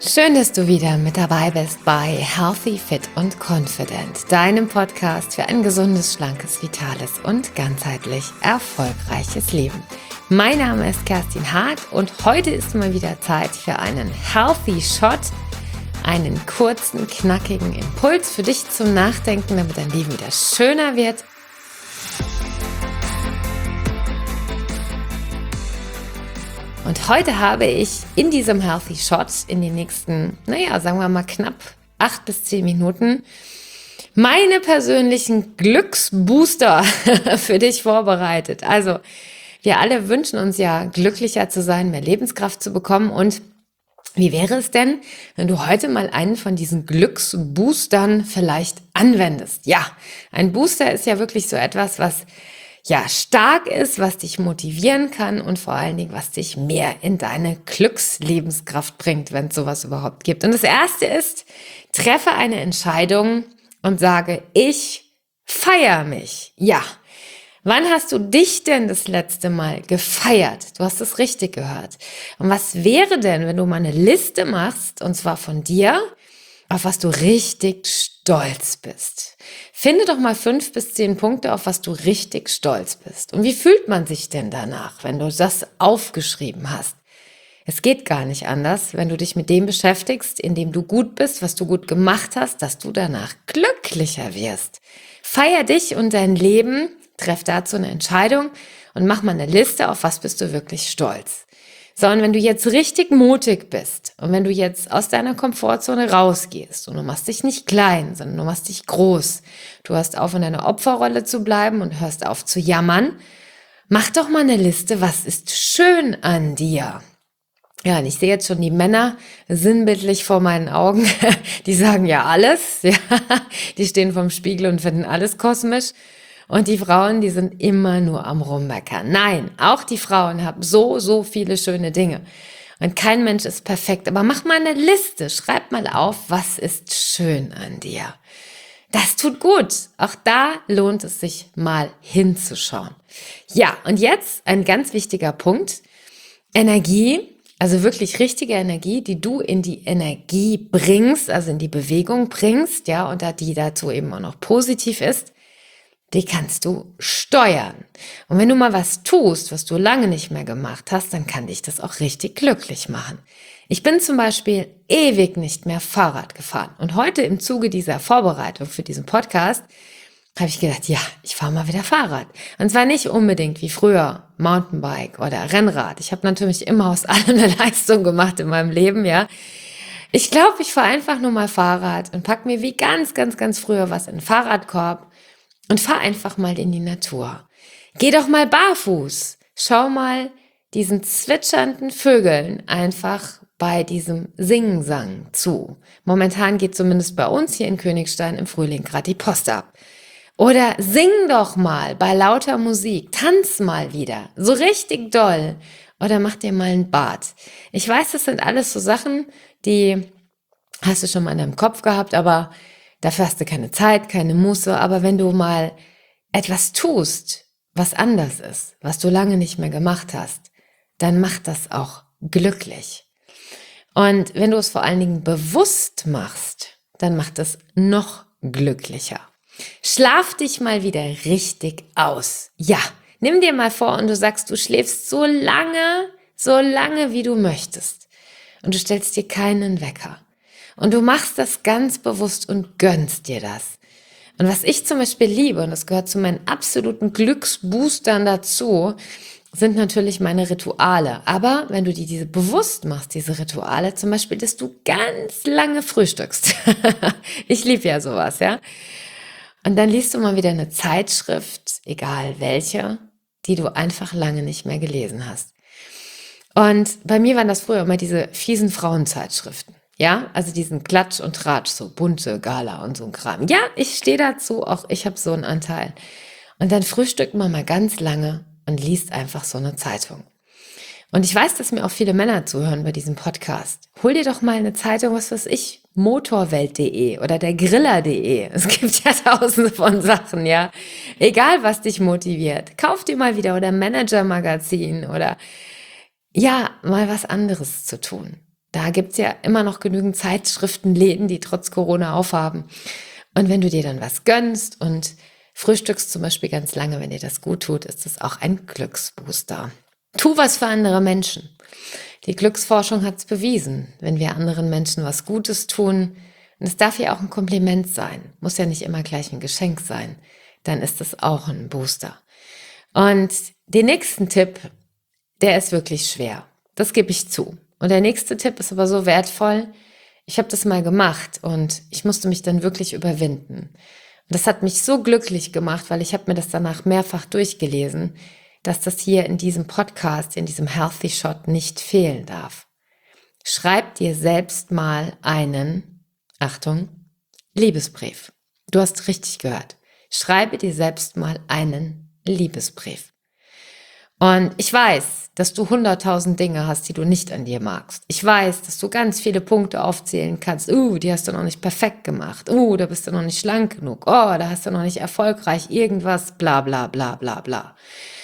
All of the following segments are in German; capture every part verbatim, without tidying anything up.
Schön, dass du wieder mit dabei bist bei Healthy, Fit und Confident, deinem Podcast für ein gesundes, schlankes, vitales und ganzheitlich erfolgreiches Leben. Mein Name ist Kerstin Hart und heute ist mal wieder Zeit für einen Healthy Shot, einen kurzen, knackigen Impuls für dich zum Nachdenken, damit dein Leben wieder schöner wird. Und heute habe ich in diesem Healthy Shot in den nächsten, naja, sagen wir mal knapp acht bis zehn Minuten meine persönlichen Glücksbooster für dich vorbereitet. Also wir alle wünschen uns ja, glücklicher zu sein, mehr Lebenskraft zu bekommen. Und wie wäre es denn, wenn du heute mal einen von diesen Glücksboostern vielleicht anwendest? Ja, ein Booster ist ja wirklich so etwas, was ja stark ist, was dich motivieren kann und vor allen Dingen, was dich mehr in deine Glückslebenskraft bringt, wenn es sowas überhaupt gibt. Und das erste ist, treffe eine Entscheidung und sage, ich feiere mich. Ja. Wann hast du dich denn das letzte Mal gefeiert? Du hast es richtig gehört. Und was wäre denn, wenn du mal eine Liste machst, und zwar von dir, auf was du richtig stolz bist? Finde doch mal fünf bis zehn Punkte, auf was du richtig stolz bist. Und wie fühlt man sich denn danach, wenn du das aufgeschrieben hast? Es geht gar nicht anders, wenn du dich mit dem beschäftigst, in dem du gut bist, was du gut gemacht hast, dass du danach glücklicher wirst. Feier dich und dein Leben, treff dazu eine Entscheidung und mach mal eine Liste, auf was bist du wirklich stolz. So, und wenn du jetzt richtig mutig bist und wenn du jetzt aus deiner Komfortzone rausgehst und du machst dich nicht klein, sondern du machst dich groß, du hörst auf, in deiner Opferrolle zu bleiben und hörst auf zu jammern, mach doch mal eine Liste, was ist schön an dir? Ja, und ich sehe jetzt schon die Männer sinnbildlich vor meinen Augen, die sagen ja alles, ja, die stehen vorm Spiegel und finden alles kosmisch. Und die Frauen, die sind immer nur am Rummeckern. Nein, auch die Frauen haben so, so viele schöne Dinge. Und kein Mensch ist perfekt. Aber mach mal eine Liste, schreib mal auf, was ist schön an dir. Das tut gut. Auch da lohnt es sich mal hinzuschauen. Ja, und jetzt ein ganz wichtiger Punkt. Energie, also wirklich richtige Energie, die du in die Energie bringst, also in die Bewegung bringst, ja, und die dazu eben auch noch positiv ist. Die kannst du steuern. Und wenn du mal was tust, was du lange nicht mehr gemacht hast, dann kann dich das auch richtig glücklich machen. Ich bin zum Beispiel ewig nicht mehr Fahrrad gefahren. Und heute im Zuge dieser Vorbereitung für diesen Podcast habe ich gedacht, ja, ich fahre mal wieder Fahrrad. Und zwar nicht unbedingt wie früher Mountainbike oder Rennrad. Ich habe natürlich immer aus allem eine Leistung gemacht in meinem Leben, ja. Ich glaube, ich fahre einfach nur mal Fahrrad und pack mir wie ganz, ganz, ganz früher was in den Fahrradkorb. Und fahr einfach mal in die Natur. Geh doch mal barfuß. Schau mal diesen zwitschernden Vögeln einfach bei diesem Singsang zu. Momentan geht zumindest bei uns hier in Königstein im Frühling gerade die Post ab. Oder sing doch mal bei lauter Musik. Tanz mal wieder. So richtig doll. Oder mach dir mal ein Bad. Ich weiß, das sind alles so Sachen, die hast du schon mal in deinem Kopf gehabt, aber dafür hast du keine Zeit, keine Muße, aber wenn du mal etwas tust, was anders ist, was du lange nicht mehr gemacht hast, dann macht das auch glücklich. Und wenn du es vor allen Dingen bewusst machst, dann macht es noch glücklicher. Schlaf dich mal wieder richtig aus. Ja, nimm dir mal vor und du sagst, du schläfst so lange, so lange, wie du möchtest. Und du stellst dir keinen Wecker. Und du machst das ganz bewusst und gönnst dir das. Und was ich zum Beispiel liebe, und das gehört zu meinen absoluten Glücksboostern dazu, sind natürlich meine Rituale. Aber wenn du dir diese bewusst machst, diese Rituale, zum Beispiel, dass du ganz lange frühstückst. Ich liebe ja sowas, ja. Und dann liest du mal wieder eine Zeitschrift, egal welche, die du einfach lange nicht mehr gelesen hast. Und bei mir waren das früher immer diese fiesen Frauenzeitschriften. Ja, also diesen Klatsch und Tratsch, so bunte Gala und so ein Kram. Ja, ich stehe dazu, auch ich habe so einen Anteil. Und dann frühstückt man mal ganz lange und liest einfach so eine Zeitung. Und ich weiß, dass mir auch viele Männer zuhören bei diesem Podcast. Hol dir doch mal eine Zeitung, was weiß ich, motorwelt punkt de oder der griller punkt de. Es gibt ja tausende von Sachen, ja. Egal, was dich motiviert. Kauf dir mal wieder oder Manager-Magazin oder ja, mal was anderes zu tun. Da gibt's ja immer noch genügend Zeitschriftenläden, die trotz Corona aufhaben. Und wenn du dir dann was gönnst und frühstückst zum Beispiel ganz lange, wenn dir das gut tut, ist das auch ein Glücksbooster. Tu was für andere Menschen. Die Glücksforschung hat's bewiesen. Wenn wir anderen Menschen was Gutes tun, und es darf ja auch ein Kompliment sein, muss ja nicht immer gleich ein Geschenk sein, dann ist es auch ein Booster. Und den nächsten Tipp, der ist wirklich schwer. Das gebe ich zu. Und der nächste Tipp ist aber so wertvoll. Ich habe das mal gemacht und ich musste mich dann wirklich überwinden. Und das hat mich so glücklich gemacht, weil ich habe mir das danach mehrfach durchgelesen, dass das hier in diesem Podcast, in diesem Healthy Shot nicht fehlen darf. Schreib dir selbst mal einen, Achtung, Liebesbrief. Du hast richtig gehört. Schreibe dir selbst mal einen Liebesbrief. Und ich weiß, dass du hunderttausend Dinge hast, die du nicht an dir magst. Ich weiß, dass du ganz viele Punkte aufzählen kannst. Uh, die hast du noch nicht perfekt gemacht. Uh, da bist du noch nicht schlank genug. Oh, da hast du noch nicht erfolgreich irgendwas, bla bla bla bla bla.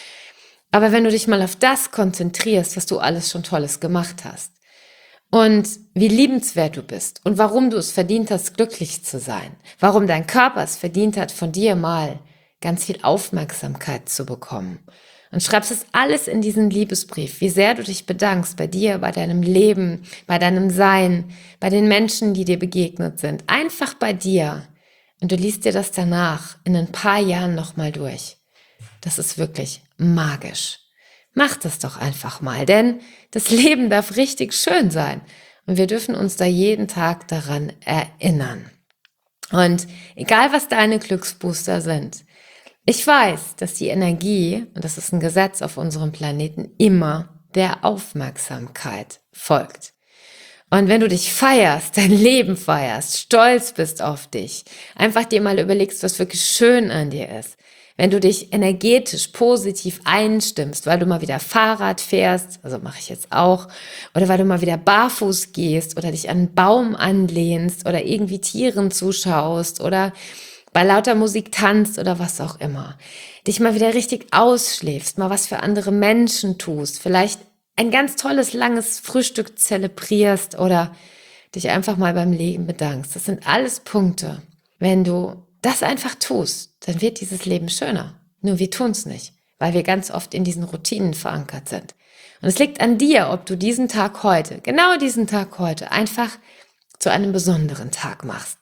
Aber wenn du dich mal auf das konzentrierst, was du alles schon Tolles gemacht hast und wie liebenswert du bist und warum du es verdient hast, glücklich zu sein, warum dein Körper es verdient hat, von dir mal ganz viel Aufmerksamkeit zu bekommen, und schreibst es alles in diesen Liebesbrief, wie sehr du dich bedankst bei dir, bei deinem Leben, bei deinem Sein, bei den Menschen, die dir begegnet sind. Einfach bei dir. Und du liest dir das danach in ein paar Jahren nochmal durch. Das ist wirklich magisch. Mach das doch einfach mal, denn das Leben darf richtig schön sein. Und wir dürfen uns da jeden Tag daran erinnern. Und egal, was deine Glücksbooster sind, ich weiß, dass die Energie, und das ist ein Gesetz auf unserem Planeten, immer der Aufmerksamkeit folgt. Und wenn du dich feierst, dein Leben feierst, stolz bist auf dich, einfach dir mal überlegst, was wirklich schön an dir ist, wenn du dich energetisch positiv einstimmst, weil du mal wieder Fahrrad fährst, also mache ich jetzt auch, oder weil du mal wieder barfuß gehst oder dich an einen Baum anlehnst oder irgendwie Tieren zuschaust oder bei lauter Musik tanzt oder was auch immer, dich mal wieder richtig ausschläfst, mal was für andere Menschen tust, vielleicht ein ganz tolles, langes Frühstück zelebrierst oder dich einfach mal beim Leben bedankst. Das sind alles Punkte. Wenn du das einfach tust, dann wird dieses Leben schöner. Nur wir tun es nicht, weil wir ganz oft in diesen Routinen verankert sind. Und es liegt an dir, ob du diesen Tag heute, genau diesen Tag heute, einfach zu einem besonderen Tag machst.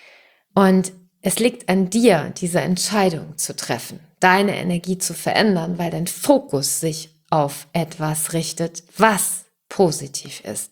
Und es liegt an dir, diese Entscheidung zu treffen, deine Energie zu verändern, weil dein Fokus sich auf etwas richtet, was positiv ist.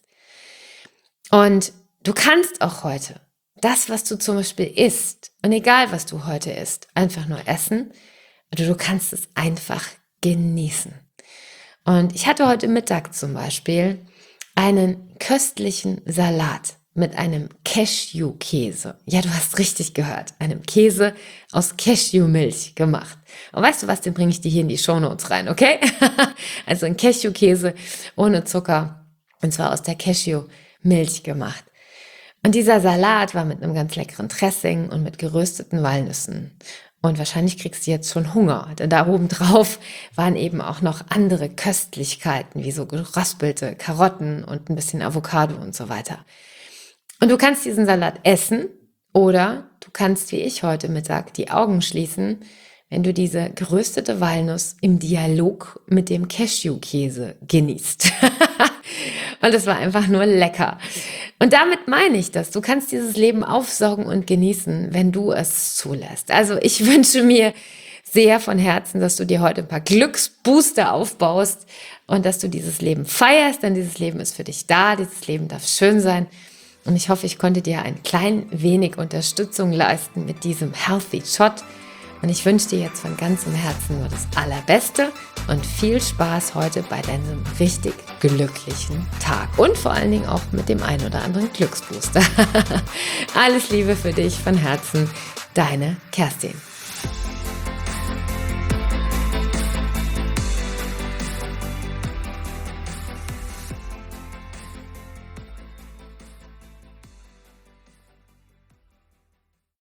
Und du kannst auch heute das, was du zum Beispiel isst, und egal was du heute isst, einfach nur essen, oder du kannst es einfach genießen. Und ich hatte heute Mittag zum Beispiel einen köstlichen Salat mit einem Cashew-Käse. Ja, du hast richtig gehört. Einem Käse aus Cashewmilch gemacht. Und weißt du was, den bringe ich dir hier in die Shownotes rein, okay? Also ein Cashew-Käse ohne Zucker. Und zwar aus der Cashewmilch gemacht. Und dieser Salat war mit einem ganz leckeren Dressing und mit gerösteten Walnüssen. Und wahrscheinlich kriegst du jetzt schon Hunger, denn da oben drauf waren eben auch noch andere Köstlichkeiten, wie so geraspelte Karotten und ein bisschen Avocado und so weiter. Und du kannst diesen Salat essen oder du kannst, wie ich heute Mittag, die Augen schließen, wenn du diese geröstete Walnuss im Dialog mit dem Cashewkäse genießt. Und es war einfach nur lecker. Und damit meine ich das. Du kannst dieses Leben aufsaugen und genießen, wenn du es zulässt. Also ich wünsche mir sehr von Herzen, dass du dir heute ein paar Glücksbooster aufbaust und dass du dieses Leben feierst, denn dieses Leben ist für dich da. Dieses Leben darf schön sein. Und ich hoffe, ich konnte dir ein klein wenig Unterstützung leisten mit diesem Healthy Shot. Und ich wünsche dir jetzt von ganzem Herzen nur das Allerbeste und viel Spaß heute bei deinem richtig glücklichen Tag. Und vor allen Dingen auch mit dem ein oder anderen Glücksbooster. Alles Liebe für dich von Herzen, deine Kerstin.